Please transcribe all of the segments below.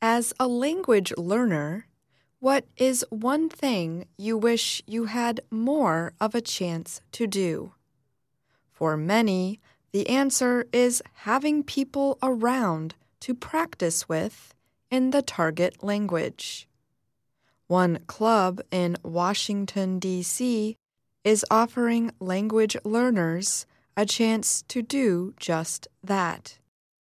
As a language learner, what is one thing you wish you had more of a chance to do? For many, the answer is having people around to practice with in the target language. One club in Washington, D.C. is offering language learners a chance to do just that.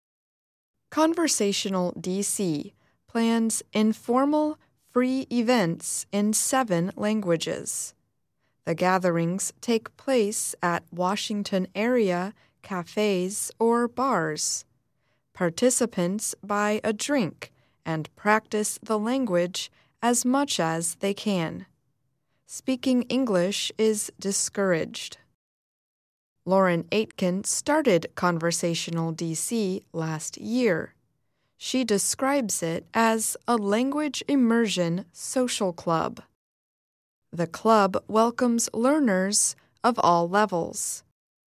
Conversational DC plans informal, free events in 7 languages. The gatherings take place at Washington area cafes or bars. Participants buy a drink and practice the language as much as they can. Speaking English is discouraged. Lauren Aitken started Conversational DC last year. She describes it as a language immersion social club. The club welcomes learners of all levels.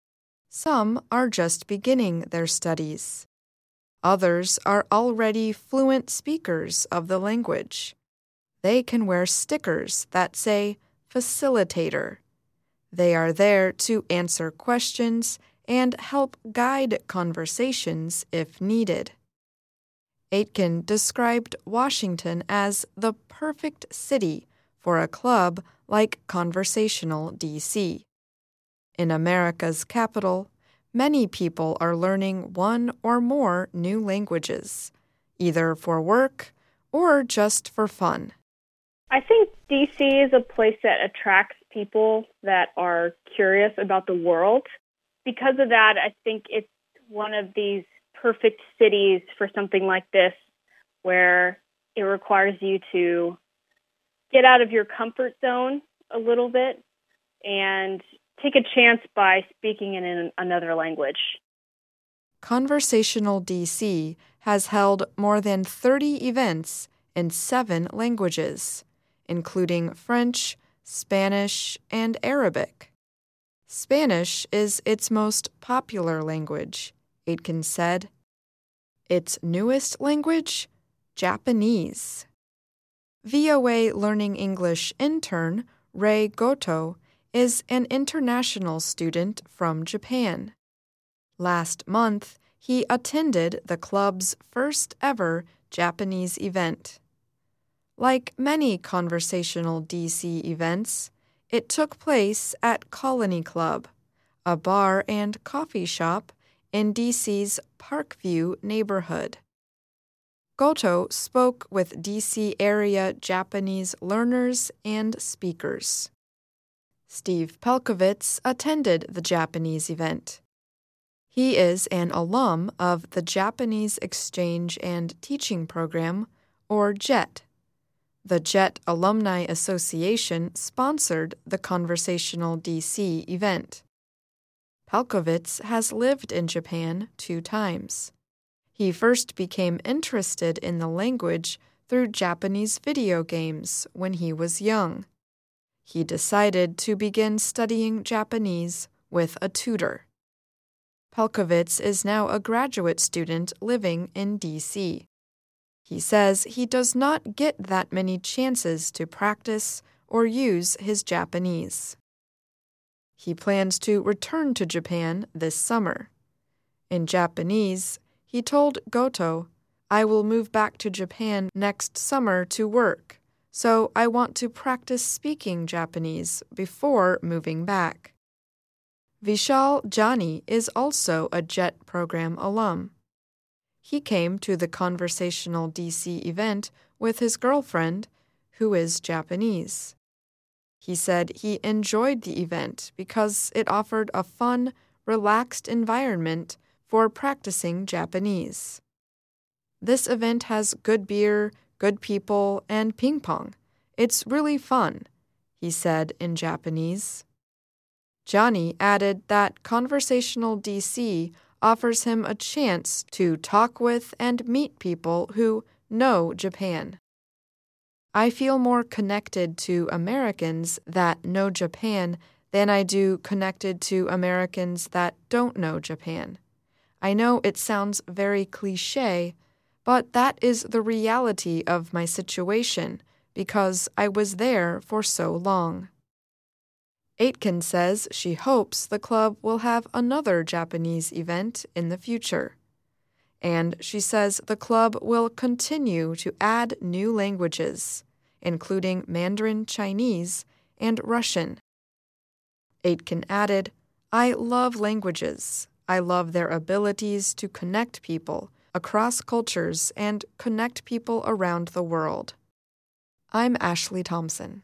Some are just beginning their studies. Others are already fluent speakers of the language. They can wear stickers that say facilitator. They are there to answer questions and help guide conversations if needed. Aitken described Washington as the perfect city for a club like Conversational DC. In America's capital, many people are learning one or more new languages, either for work or just for fun. I think DC is a place that attracts people that are curious about the world. Because of that, I think it's one of these perfect cities for something like this, where it requires you to get out of your comfort zone a little bit and take a chance by speaking in another language. Conversational DC has held more than 30 events in 7 languages, including French, Spanish, and Arabic. Spanish is its most popular language, Aitken said. Its newest language? Japanese. VOA Learning English intern Ray Goto is an international student from Japan. Last month, he attended the club's first ever Japanese event. Like many Conversational DC events, it took place at Colony Club, a bar and coffee shop in DC's Parkview neighborhood. Goto spoke with DC area Japanese learners and speakers. Steve Pelkovitz attended the Japanese event. He is an alum of the Japanese Exchange and Teaching Program, or JET. The JET Alumni Association sponsored the Conversational DC event. Pelkovitz has lived in Japan 2 times. He first became interested in the language through Japanese video games when he was young. He decided to begin studying Japanese with a tutor. Pelkovitz is now a graduate student living in D.C. He says he does not get that many chances to practice or use his Japanese. He plans to return to Japan this summer. In Japanese, he told Goto, "I will move back to Japan next summer to work, so I want to practice speaking Japanese before moving back." Vishal Jani is also a JET program alum. He came to the Conversational DC event with his girlfriend, who is Japanese. He said he enjoyed the event because it offered a fun, relaxed environment for practicing Japanese. "This event has good beer, good people, and ping pong. It's really fun," he said in Japanese. Johnny added that Conversational DC offers him a chance to talk with and meet people who know Japan. "I feel more connected to Americans that know Japan than I do connected to Americans that don't know Japan. I know it sounds very cliché, but that is the reality of my situation because I was there for so long. Aitken says she hopes the club will have another Japanese event in the future. And she says the club will continue to add new languages, including Mandarin Chinese and Russian. Aitken added, "I love languages. I love their abilities to connect people across cultures and connect people around the world." I'm Ashley Thompson.